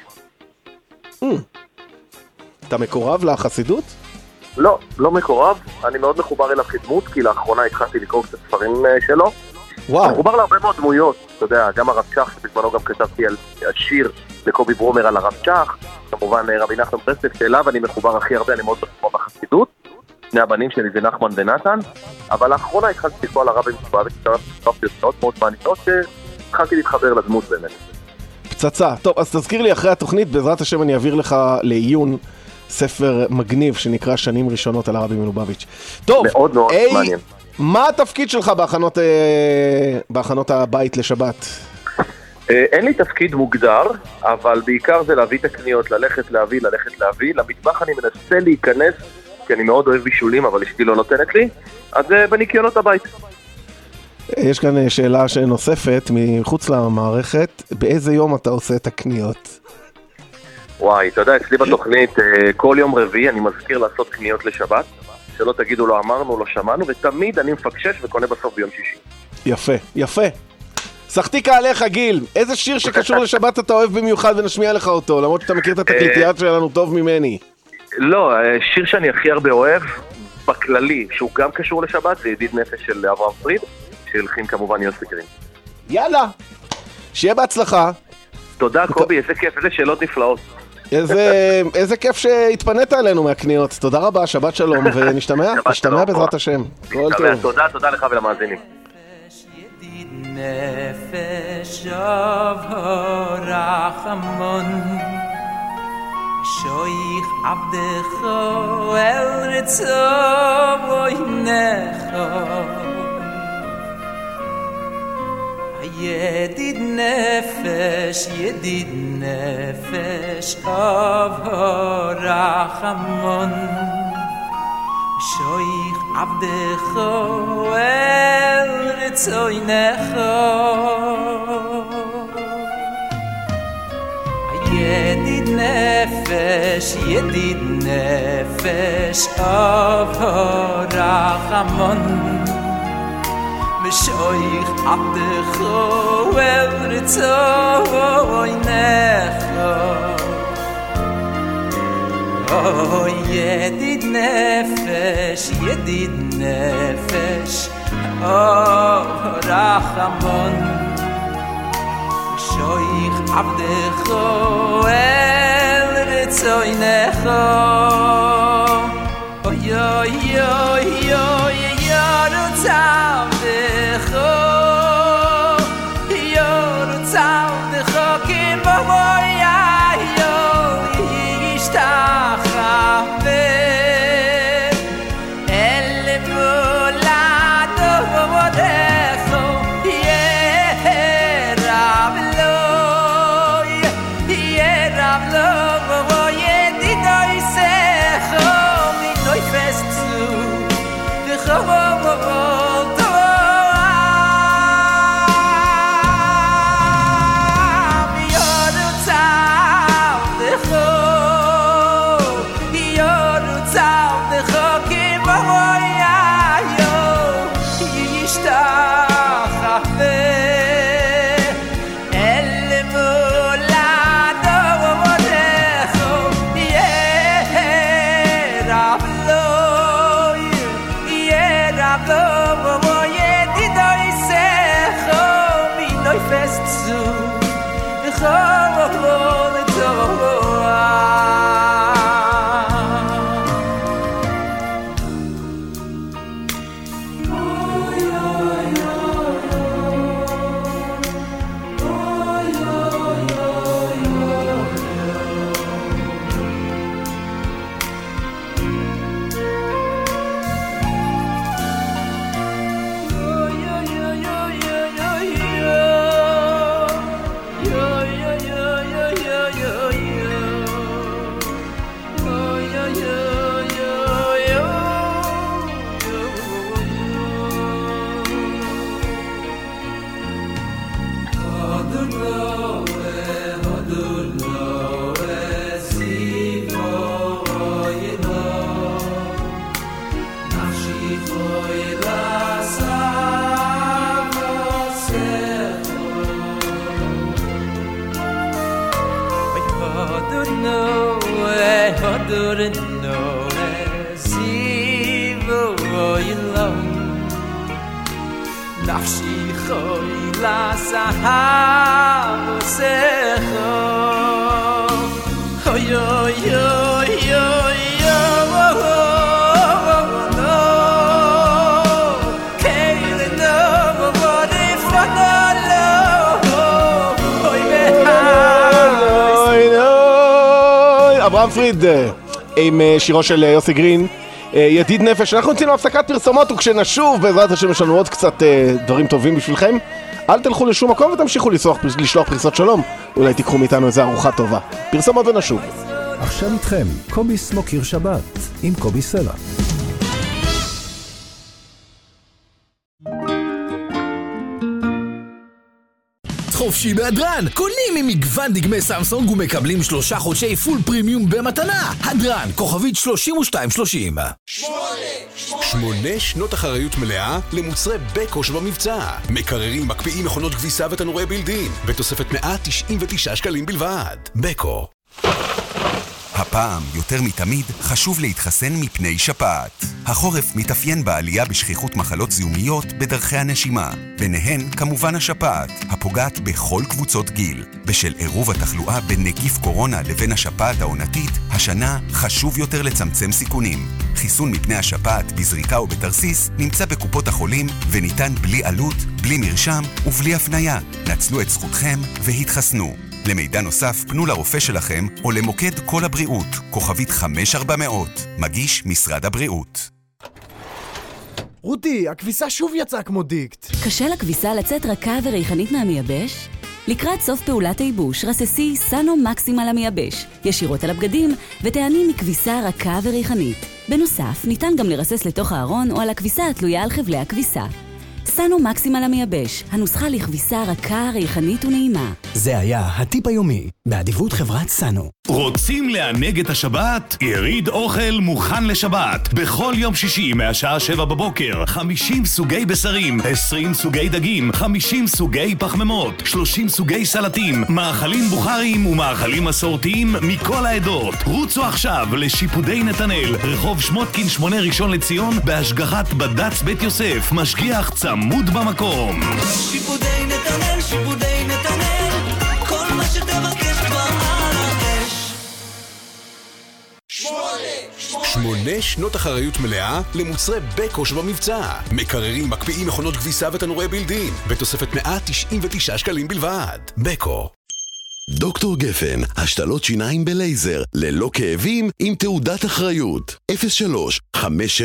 אתה מקורב לחסידות? לא, לא מקורב. אני מאוד מחובר אליו כדמות, כי לאחרונה התחלתי לקרוא קצת ספרים שלו. וואו. מחובר להרבה מאוד דמויות, אתה יודע, גם הרב צ'ח, שבזמנו גם כתבתי על שיר לקובי ברומר על הרב צ'ח, כמובן רבי נחמן ברסלב, שאליו אני מחובר הכי הרבה, אני מאוד מחובר בחסידות, שני הבנים שלי זה נחמן ונתן, אבל לאחרונה התחלתי לקרוא על הרבי מלובביץ' וצטרפתי מאוד מאוד מעניינות, שהתחלתי להתחבר לדמות באמת. פצצה. טוב, אז תזכיר לי אחרי התוכנית, בעזרת השם אני אעביר לך לעיון ספר מגניב שנקרא שנים ראשונות על הרבי מלובביץ'. טוב, מאוד מאוד מעניין. מה התפקיד שלך בהכנות הבית לשבת? אין לי תפקיד מוגדר, אבל בעיקר זה להביא את הקניות, ללכת להביא. למטבח אני מנסה להיכנס, כי אני מאוד אוהב בישולים, אבל אשתי לא נותנת לי, אז בניקיונות הבית. יש כאן שאלה נוספת מחוץ למערכת, באיזה יום אתה עושה את הקניות? וואי, אתה יודע, אצלי בתוכנית, כל יום רביעי אני מזכיר לעשות קניות לשבת, שלא תגידו לא אמרנו, לא שמענו, ותמיד אני מפקשש וקונה בסוף ביום שישי. יפה, יפה. שחתיקה עליך גיל, איזה שיר שקשור לשבת אתה אוהב במיוחד ונשמיע לך אותו, למרות שאתה מכיר את התקליטייה שלנו טוב ממני. לא, שיר שאני הכי הרבה אוהב, בכללי, שהוא גם קשור לשבת, זה ידיד נפש של אברהם פריד, שהלחין כמובן יוסי גרין. יאללה, שיהיה בהצלחה. תודה קובי, איזה כיף, איזה שאלות נפלאות. איזה כיף שהתפנית עלינו מהקניות. תודה רבה, שבת שלום, ונשתמע בעזרת השם. תודה לך ולמאזינים. נפש הרחמון שויך עבדך אל רצון עינך ידיד נפש הרחמון שויך עבדך אל רצונך ידיד נפש אב הרחמון ושויך עבדך אל רצונך ידיד נפש רחמון שויך עבדך אל רצונך יורצעבדך כבויה ישתחווה אל מולדו עבדך ירב לו ידידו יסך מינוי פסצו וחבוב נפשי חוי לסהר וסכו אוי אוי אוי אוי אברהם פריד עם שירו של יוסי גרין, ידיד נפש. אנחנו נצאים להפסקת פרסומות, וכשנשוב בעזרת השם יש לנו עוד קצת דברים טובים בשבילכם. אל תלכו לשום מקום ותמשיכו לשלוח פריסות שלום, אולי תיקחו מאיתנו איזה ארוחה טובה. פרסומות ונשוב. עכשיו איתכם קובי סמוקיר שבת עם קובי סלע. חופשי בהדרן, קונים ממגוון דגמי סמסונג ומקבלים 3 חודשי פול פרימיום במתנה. הדרן, כוכבית 3230. 8 שנות אחריות מלאה למוצרי בקו שבמבצע. מקררים, מקפיאים, מכונות כביסה ותנורי בילדין בתוספת 199 שקלים בלבד. בקו. הפעם, יותר מתמיד, חשוב להתחסן מפני שפעת. החורף מתאפיין בעלייה בשכיחות מחלות זיהומיות בדרכי הנשימה. ביניהן, כמובן השפעת, הפוגעת בכל קבוצות גיל. בשל עירוב התחלואה בין נגיף קורונה לבין השפעת העונתית, השנה חשוב יותר לצמצם סיכונים. חיסון מפני השפעת בזריקה או בתרסיס נמצא בקופות החולים וניתן בלי עלות, בלי מרשם ובלי הפניה. נצלו את זכותכם והתחסנו. למידע נוסף, פנו לרופא שלכם או למוקד כל הבריאות, כוכבית 5400, מגיש משרד הבריאות. רותי, הכביסה שוב יצאה כמו דיקט. קשה לכביסה לצאת רכה וריחנית מהמייבש? לקראת סוף פעולת הייבוש, רססי סאנו מקסימל המייבש, ישירות על הבגדים, ותעני מכביסה רכה וריחנית. בנוסף, ניתן גם לרסס לתוך הארון או על הכביסה התלויה על חבלי הכביסה. סאנו מקסימל המייבש, הנוסחה לכביסה רכה, ריחנית ונעימה. זה היה הטיפ היומי, באדיבות חברת סאנו. רוצים לענג את השבת? יריד אוכל מוכן לשבת. בכל יום שישי מהשעה 7 בבוקר, 50 סוגי בשרים, 20 סוגי דגים, 50 סוגי פחמימות, 30 סוגי סלטים, מאכלים בוכריים ומאכלים מסורתיים מכל העדות. רוצו עכשיו לשיפודי נתנאל, רחוב שמותקין 8 ראשון לציון, בהשגחת בד"ץ בית יוסף, משגיח צמוד במקום. שיפודי נתנאל, שיפודי נתנאל, כל מה שתבקש כבר על האש. 8 שנות אחריות מלאה למוצרי בקו שבמבצע. מקררים, מקפיאים, מכונות כביסה ותנורי בילדין, בתוספת 199 שקלים בלבד. בקו. דוקטור גפן, השתלות שיניים בלייזר, ללא כאבים, עם תעודת אחריות. 03-570-7575.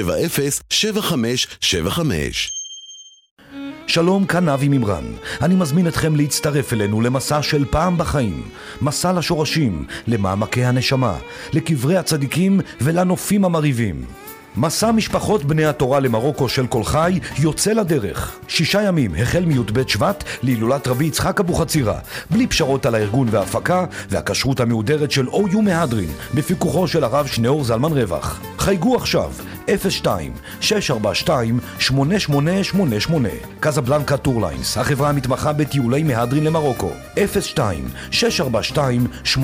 שלום, כאן אבי ממרן. אני מזמין אתכם להצטרף אלינו למסע של פעם בחיים. מסע לשורשים, למעמקי הנשמה, לקברי הצדיקים ולנופים המריבים. מסע משפחות בני התורה למרוקו של כל חי יוצא לדרך. 6 ימים, החל מי"ב שבט להילולת רבי יצחק אבוחצירא, בלי פשרות על הארגון וההפקה והכשרות המהודרת של OU מהדרין, בפיקוחו של הרב שניאור זלמן רווח. חייגו עכשיו, 02-642-8888. קזבלנקה טורליינס, החברה המתמחה בטיולי מהדרין למרוקו. 02-642-8888.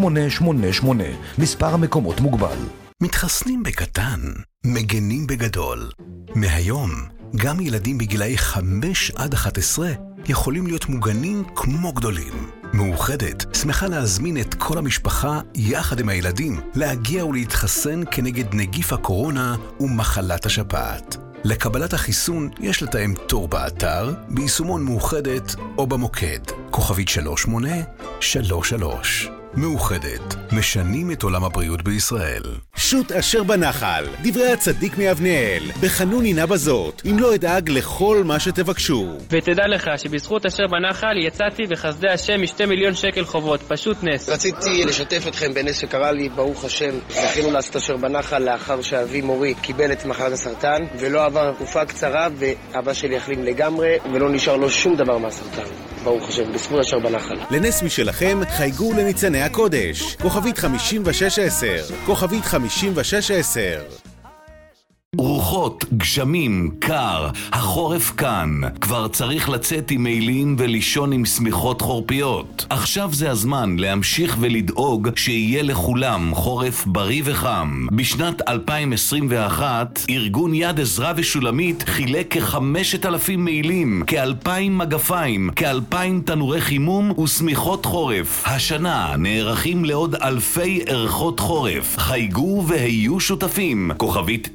מספר המקומות מוגבל. מתחסנים בקטן, מגנים בגדול. מהיום, גם ילדים בגילאי 5 עד 11 יכולים להיות מוגנים כמו גדולים. מאוחדת שמחה להזמין את כל המשפחה יחד עם הילדים להגיע ולהתחסן כנגד נגיף הקורונה ומחלת השפעת. לקבלת החיסון יש לתאם תור באתר, ביישומון מאוחדת או במוקד. כוכבית 3833. מאוחדת, משנים את עולם הבריאות בישראל. שוט אשר בנחל, דברי הצדיק מאבנאל, בחנון הנה בזאת, אם לא אדאג לכל מה שתבקשו. ותדע לך שבזכות אשר בנחל יצאתי בחסדי השם מ2 מיליון שקל חובות, פשוט נס. רציתי לשתף אתכם בנס שקרה לי, ברוך השם, זכינו לעשות אשר בנחל לאחר שאבי מורי קיבל את מחלת הסרטן, ולא עבר תקופה קצרה, ואבא שלי החלים לגמרי, ולא נשאר לו שום דבר מהסרטן. ברוך השם, בזכות אשר בנחל. לנס משלכם, חייגו לניצני הקודש. כוכבית 5610. כוכבית 5610. רוחות, גשמים, קר, החורף כאן. כבר צריך לצאת עם מעילים ולישון עם סמיכות חורפיות. עכשיו זה הזמן להמשיך ולדאוג שיהיה לכולם חורף בריא וחם. בשנת 2021, ארגון יד עזרא ושולמית חילק כ5,000 מעילים, כ2,000 מגפיים, כ2,000 תנורי חימום וסמיכות חורף. השנה נערכים לעוד אלפי ערכות חורף. חייגו והיו שותפים. כוכבית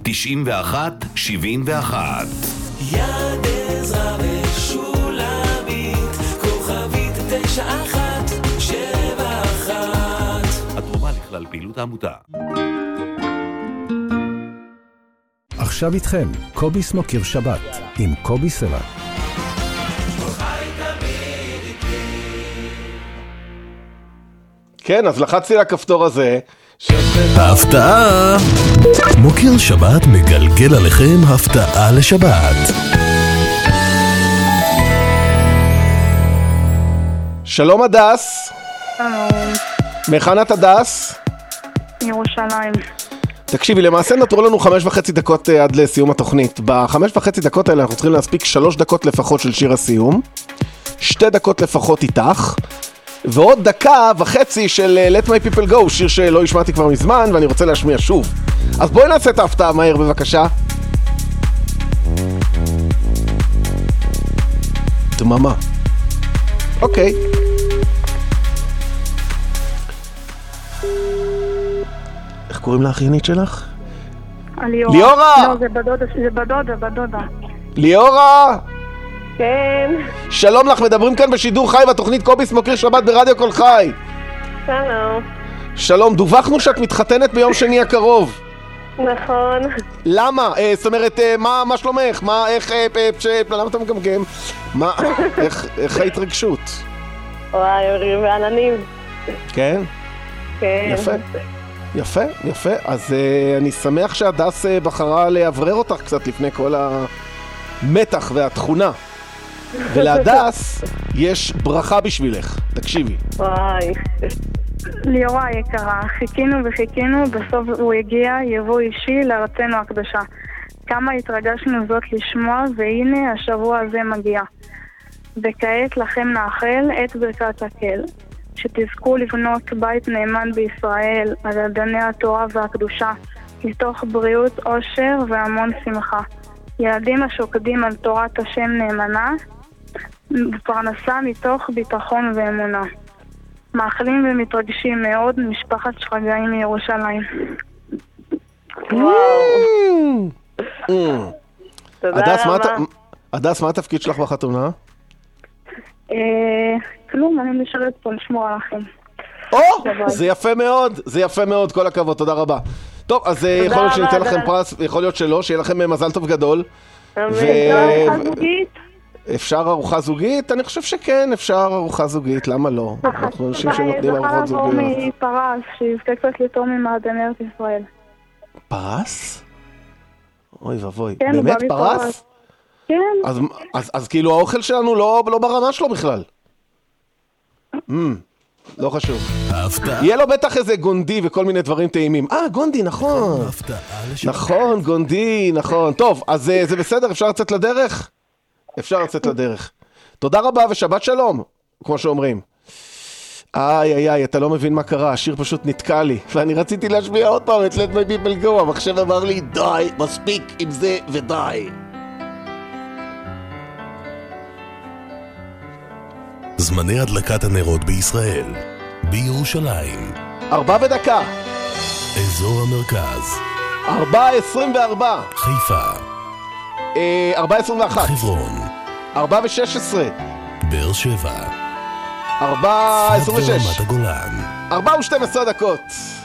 9171. יד עזרא ושולמית, כוכבית 9171. התרומה לכלל פעילות העמותה. עכשיו איתכם, קובי סמוקיר שבת, עם קובי סלע. כן, אז לחצתי לכפתור הזה. הפתעה! מוקיר שבת מגלגל עליכם הפתעה לשבת. שלום הדס. שלום. מהיכן את הדס? ירושלים. תקשיבי, למעשה נותרו לנו 5.5 דקות עד לסיום התוכנית. ב5.5 דקות האלה אנחנו צריכים להספיק 3 דקות לפחות של שיר הסיום, 2 דקות לפחות איתך, ועוד 1.5 דקות של Let My People Go, שיר שלא השמעתי כבר מזמן ואני רוצה להשמיע שוב. אז בואי נעשה את ההפתעה מהר בבקשה. דממה. אוקיי. איך קוראים לאחיינית שלך? ליאורה. ליאורה! לא, זה בדודה. ליאורה! כן. שלום לך, מדברים כאן בשידור חי בתוכנית קובי סמוקיר שבת ברדיו כל חי. שלום. שלום, דווחנו שאת מתחתנת ביום שני הקרוב. נכון. למה? זאת אומרת, מה שלומך? למה אתה מגמגם? איך ההתרגשות? וואי, ועננים. כן? כן. יפה. אז אני שמח שהדס בחרה לעברר אותך קצת לפני כל מתח והתכונה. ולהדס יש ברכה בשבילך, תקשיבי. וואי. ליאורה יקרה, חיכינו וחיכינו, בסוף הוא הגיע, יבוא אישי לארצנו הקדושה. כמה התרגשנו זאת לשמוע, והנה השבוע הזה מגיע. וכעת לכם נאחל את ברכת הקהל, שתזכו לבנות בית נאמן בישראל, על אדני התורה והקדושה, מתוך בריאות, עושר והמון שמחה. ילדים השוקדים על תורת השם נאמנה, בפרנסה מתוך ביטחון ואמונה. מאחלים ומתרגשים מאוד משפחת שרגאי מירושלים. תודה רבה. הדס, מה התפקיד שלך בחתונה? כלום, אני משרת פה לשמור עליכם. זה יפה מאוד, זה יפה מאוד, כל הכבוד, תודה רבה. טוב, אז יכול להיות שניתן לכם פרס, יכול להיות שלא, שיהיה לכם מזל טוב גדול. אפשר ארוחה זוגית? אני חושב שכן, אפשר ארוחה זוגגית, למה לא? אנחנו אנשים שנותנים ארוחות זוגיות. זה חלק מפרס, שיזכה קצת לתור ממעדני ארץ ישראל. פרס? אוי ובוי, כן, באמת פרס? כן. אז כאילו האוכל שלנו לא ברמה שלו בכלל. לא חשוב. יהיה לו בטח איזה גונדי וכל מיני דברים טעימים. גונדי, נכון. נכון, גונדי, נכון. טוב, אז זה בסדר, אפשר לצאת לדרך? אפשר לצאת לדרך. תודה רבה ושבת שלום, כמו שאומרים. איי, אתה לא מבין מה קרה, השיר פשוט נתקע לי, ואני רציתי להשמיע עוד פעם את Let My People Go, המחשב אמר לי, די, מספיק עם זה ודי. זמני הדלקת הנרות בישראל, בירושלים 4 ודקה, אזור המרכז 4:24, חיפה 4:21, חברון 4:16, באר שבע 4:26, ורמת הגולן 4:12 דקות.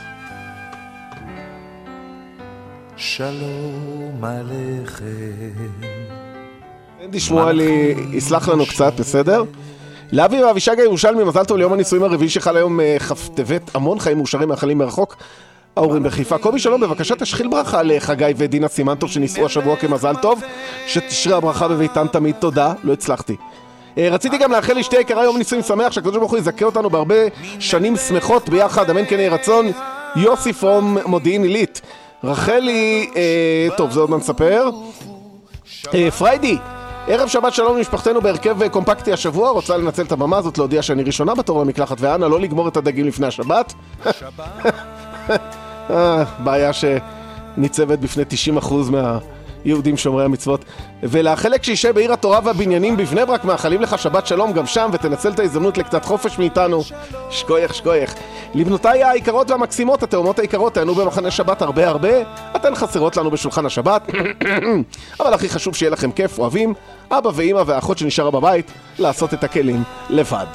שלום עליכם. אנדי שמואלי יסלח לנו קצת, בסדר? לאבי ואבישג הירושלמי, מזל טוב ליום הנישואים הרביעי שחל היום כ"טבת, המון חיים מאושרים מאחלים מרחוק. ההורים בחיפה. קובי שלום, בבקשה תשחיל ברכה לחגי ודינה סימנטוב שנישאו השבוע כמזל טוב, שתשרה הברכה בביתם תמיד. תודה, לא הצלחתי. רציתי גם לאחל לאשתי יקרה יום נישואים שמח, שהקדוש ברוך הוא יזכה אותנו בהרבה שנים שמחות ביחד, אמן כן יהי רצון. יוסי פרום מודיעין עילית. רחלי, טוב, זה עוד נספר. פריידי, ערב שבת שלום למשפחתנו בהרכב קומפקטי השבוע, רוצה לנצל את הבמה הזאת להודיע שאני ראשונה בתור למקלחת, ואנה לא לגמור את הדגים לפני השבת. בעיה שניצבת בפני 90% מהיהודים שומרי המצוות. ולאחל קשישי בעיר התורה והבניינים בבני ברק, מאחלים לך שבת שלום גם שם, ותנצל את ההזדמנות לקצת חופש מאיתנו. שכוייך. לבנותיי היקרות והמקסימות, התאומות היקרות, תענו במחנה שבת הרבה, אתן חסרות לנו בשולחן השבת. אבל הכי חשוב שיהיה לכם כיף, אוהבים, אבא ואמא והאחות שנשארה בבית, לעשות את הכלים לבד.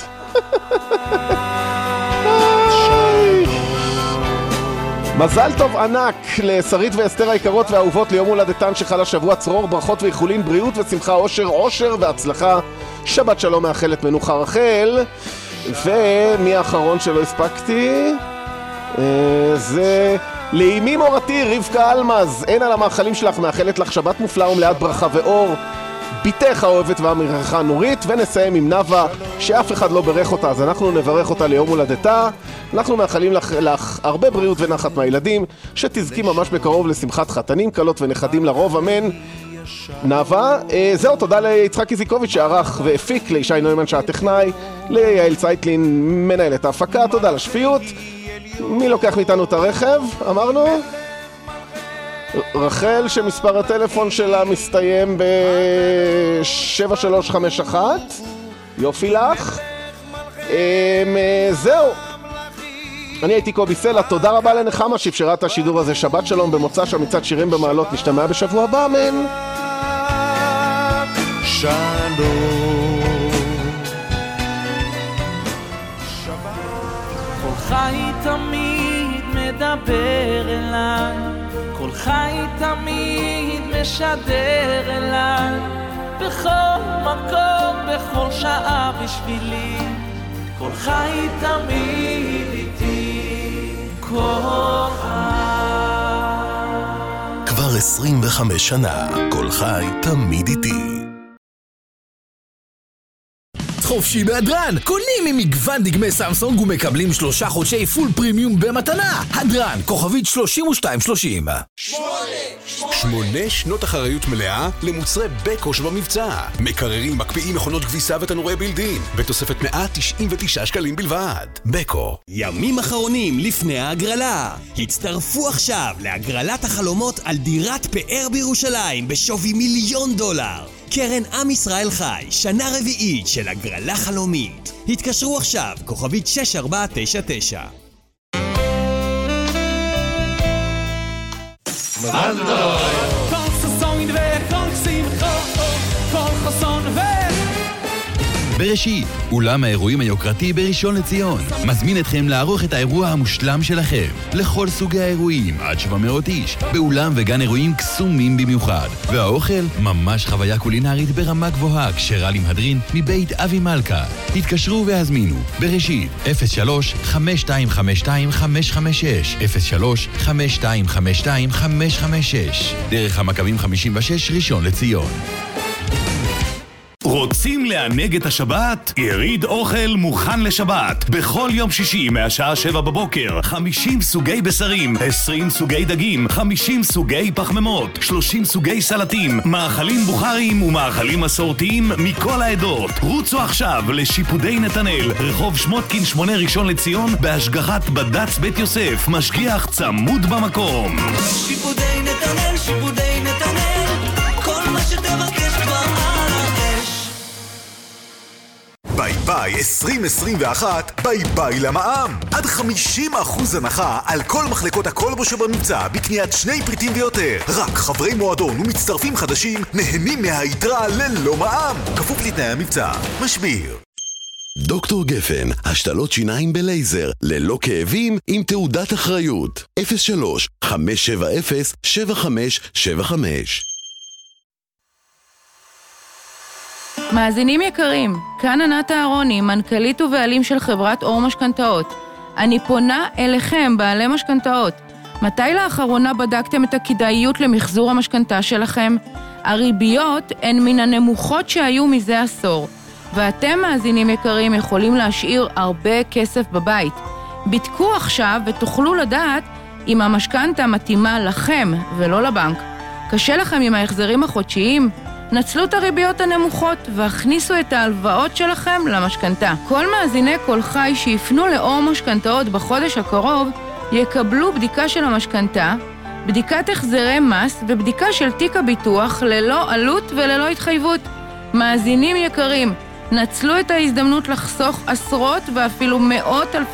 מזל טוב ענק לשרית ואסתר היקרות והאהובות ליום הולדתן שחל השבוע, צרור ברכות ואיחולין, בריאות ושמחה, עושר והצלחה. שבת שלום, מאחלת מנוחה רחל. ומי האחרון שלא הספקתי? זה לאימי מורתי רבקה אלמז, אין על המאכלים שלך, מאחלת לך שבת מופלאה ומלאת ברכה ואור. ביתך האוהבת והמרחה נורית. ונסיים עם נווה שאף אחד לא ברך אותה, אז אנחנו נברך אותה ליום הולדתה. אנחנו מאחלים לך הרבה בריאות ונחת מהילדים, שתזכי ממש בקרוב לשמחת חתנים, קלות ונכדים לרוב, אמן. נווה, זהו, תודה ליצחק איזיקוביץ' שערך והפיק, לישי נוימן שהטכנאי, ליעל צייטלין מנהלת ההפקה, תודה לשפיות. מי לוקח מאיתנו את הרכב? אמרנו? רחל, שמספר הטלפון שלה מסתיים ב-7351. יופי לך. זהו, אני הייתי קובי סלע, תודה רבה לנחמה שאפשרה את השידור הזה. שבת שלום במוצא שם מצד שירים במעלות, נשתמע בשבוע הבא, אמן. שלום. קולך תמיד מדבר אליי, קולך תמיד משדר אליי, בכל מקום, בכל שעה בשבילי, קולך תמיד איתי, קולך. כבר 25 שנה. כל חי תמיד איתי. חופשי בהדרן, קונים ממגוון דגמי סמסונג ומקבלים 3 חודשי פול פרימיום במתנה. הדרן, כוכבית 3230. 8 שנות אחריות מלאה למוצרי בקו שבמבצע. מקררים, מקפיאים, מכונות כביסה ותנורי בילדין, בתוספת 199 שקלים בלבד. בקו. ימים אחרונים לפני ההגרלה. הצטרפו עכשיו להגרלת החלומות על דירת פאר בירושלים בשווי $1,000,000. קרן עם ישראל חי, שנה רביעית של הגרלה חלומית. התקשרו עכשיו, כוכבית 6499. מזל טוב! כל חסון וכל שמחה, כל חסון בראשית, אולם האירועים היוקרתי בראשון לציון מזמין אתכם לערוך את האירוע המושלם שלכם לכל סוגי האירועים עד 700 איש באולם וגן אירועים קסומים במיוחד, והאוכל ממש חוויה קולינרית ברמה גבוהה כשרה למהדרין מבית אבי מלכה. התקשרו והזמינו בראשית 03-5252-556 03-5252-556 דרך המכבים 56 ראשון לציון. רוצים לענג את השבת? יריד אוכל מוכן לשבת. בכל יום שישי מהשעה 7 בבוקר 50 סוגי בשרים, 20 סוגי דגים, 50 סוגי פחמימות, 30 סוגי סלטים, מאכלים בוכריים ומאכלים מסורתיים מכל העדות. רוצו עכשיו לשיפודי נתנאל, רחוב שמותקין 8 ראשון לציון, בהשגחת בד"ץ בית יוסף, משגיח צמוד במקום. שיפודי נתנאל, שיפודי נתנאל, כל מה שתבקש כבר. ביי ביי 2021, ביי ביי למע"מ. עד 50% הנחה על כל מחלקות הקולבו שבמבצע בקניית 2 פריטים ויותר. רק חברי מועדון ומצטרפים חדשים נהנים מהיתרה ללא מע"מ. כפוף לתנאי המבצע. משביר. דוקטור גפן, השתלות שיניים בלייזר, ללא כאבים, עם תעודת אחריות. 03-570-7575. מאזינים יקרים, כאן ענת אהרוני, מנכ"לית ובעלים של חברת אור משכנתאות. אני פונה אליכם, בעלי משכנתאות. מתי לאחרונה בדקתם את הכדאיות למחזור המשכנתה שלכם? הריביות הן מן הנמוכות שהיו מזה עשור, ואתם, מאזינים יקרים, יכולים להשאיר הרבה כסף בבית. בדקו עכשיו ותוכלו לדעת אם המשכנתה מתאימה לכם ולא לבנק. קשה לכם עם ההחזרים החודשיים? נצלו את הריביות הנמוכות והכניסו את ההלוואות שלכם למשכנתה. כל מאזיני כל חי שיפנו לאור משכנתאות בחודש הקרוב יקבלו בדיקה של המשכנתה, בדיקת החזרי מס ובדיקה של תיק הביטוח ללא עלות וללא התחייבות. מאזינים יקרים, נצלו את ההזדמנות לחסוך עשרות ואפילו מאות אלפי